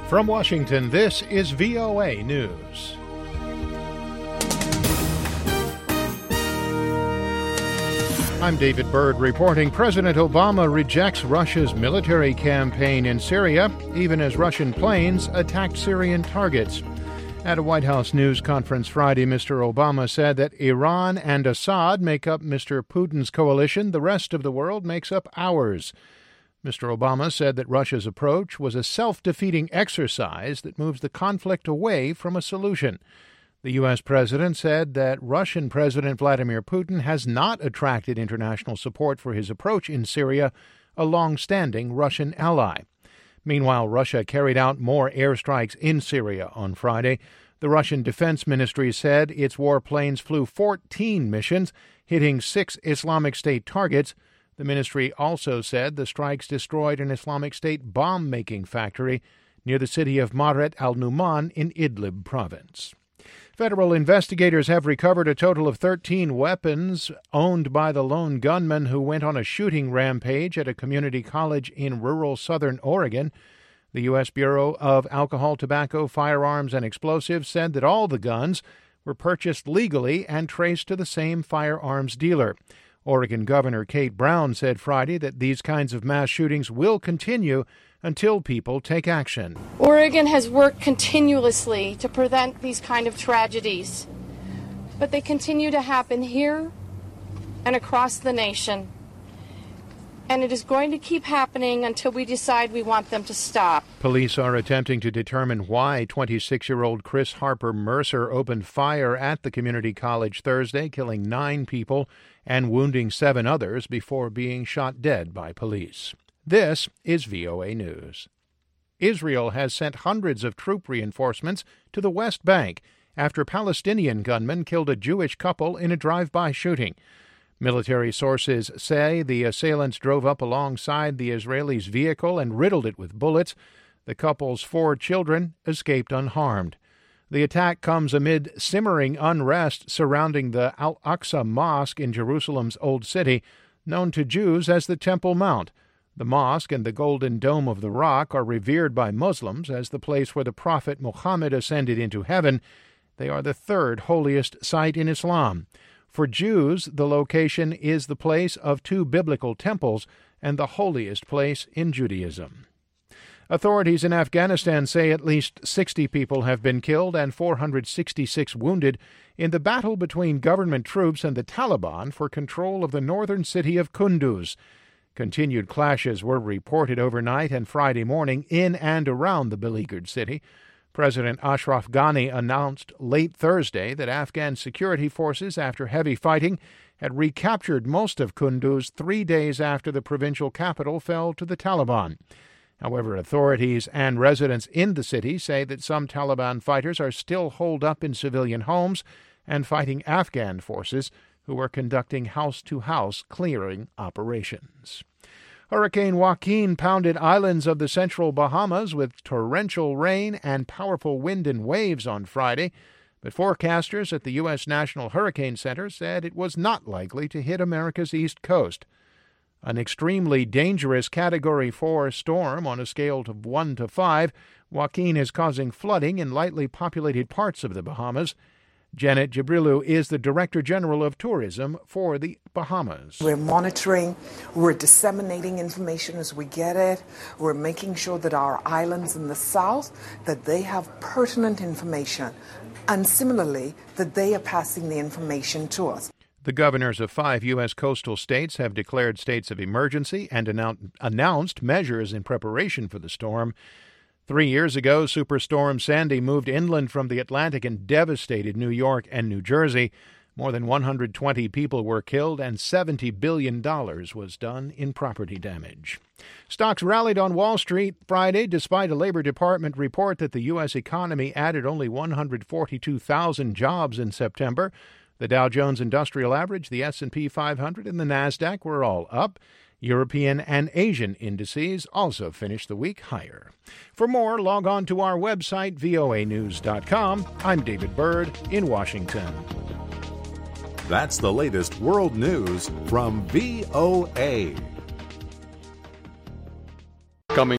From Washington, this is VOA News. I'm David Byrd reporting President Obama rejects Russia's military campaign in Syria, even as Russian planes attacked Syrian targets. At a White House news conference Friday, Mr. Obama said that Iran and Assad make up Mr. Putin's coalition. The rest of the world makes up ours. Mr. Obama said that Russia's approach was a self-defeating exercise that moves the conflict away from a solution. The U.S. president said that Russian President Vladimir Putin has not attracted international support for his approach in Syria, a long-standing Russian ally. Meanwhile, Russia carried out more airstrikes in Syria on Friday. The Russian Defense Ministry said its warplanes flew 14 missions, hitting 6 Islamic State targets. The ministry also said the strikes destroyed an Islamic State bomb-making factory near the city of Maret al-Numan in Idlib province. Federal investigators have recovered a total of 13 weapons owned by the lone gunman who went on a shooting rampage at a community college in rural southern Oregon. The U.S. Bureau of Alcohol, Tobacco, Firearms, and Explosives said that all the guns were purchased legally and traced to the same firearms dealer. Oregon Governor Kate Brown said Friday that these kinds of mass shootings will continue until people take action. Oregon has worked continuously to prevent these kind of tragedies, but they continue to happen here and across the nation. And it is going to keep happening until we decide we want them to stop. Police are attempting to determine why 26-year-old Chris Harper Mercer opened fire at the community college Thursday, killing 9 people and wounding 7 others before being shot dead by police. This is VOA News. Israel has sent hundreds of troop reinforcements to the West Bank after Palestinian gunmen killed a Jewish couple in a drive-by shooting. Military sources say the assailants drove up alongside the Israelis' vehicle and riddled it with bullets. The couple's 4 children escaped unharmed. The attack comes amid simmering unrest surrounding the Al-Aqsa Mosque in Jerusalem's Old City, known to Jews as the Temple Mount. The mosque and the Golden Dome of the Rock are revered by Muslims as the place where the Prophet Muhammad ascended into heaven. They are the 3rd holiest site in Islam. For Jews, the location is the place of 2 biblical temples and the holiest place in Judaism. Authorities in Afghanistan say at least 60 people have been killed and 466 wounded in the battle between government troops and the Taliban for control of the northern city of Kunduz. Continued clashes were reported overnight and Friday morning in and around the beleaguered city. President Ashraf Ghani announced late Thursday that Afghan security forces, after heavy fighting, had recaptured most of Kunduz 3 days after the provincial capital fell to the Taliban. However, authorities and residents in the city say that some Taliban fighters are still holed up in civilian homes and fighting Afghan forces who are conducting house-to-house clearing operations. Hurricane Joaquin pounded islands of the central Bahamas with torrential rain and powerful wind and waves on Friday, but forecasters at the U.S. National Hurricane Center said it was not likely to hit America's east coast. An extremely dangerous Category 4 storm on a scale of 1 to 5, Joaquin is causing flooding in lightly populated parts of the Bahamas. Janet Jibrilu is the Director General of Tourism for the Bahamas. We're monitoring, we're disseminating information as we get it. We're making sure that our islands in the south, that they have pertinent information, and similarly, that they are passing the information to us. The governors of 5 U.S. coastal states have declared states of emergency and announced measures in preparation for the storm. 3 years ago, Superstorm Sandy moved inland from the Atlantic and devastated New York and New Jersey. More than 120 people were killed and $70 billion was done in property damage. Stocks rallied on Wall Street Friday despite a Labor Department report that the U.S. economy added only 142,000 jobs in September. The Dow Jones Industrial Average, the S&P 500, and the Nasdaq were all up. European and Asian indices also finished the week higher. For more, log on to our website, voanews.com. I'm David Byrd in Washington. That's the latest world news from VOA.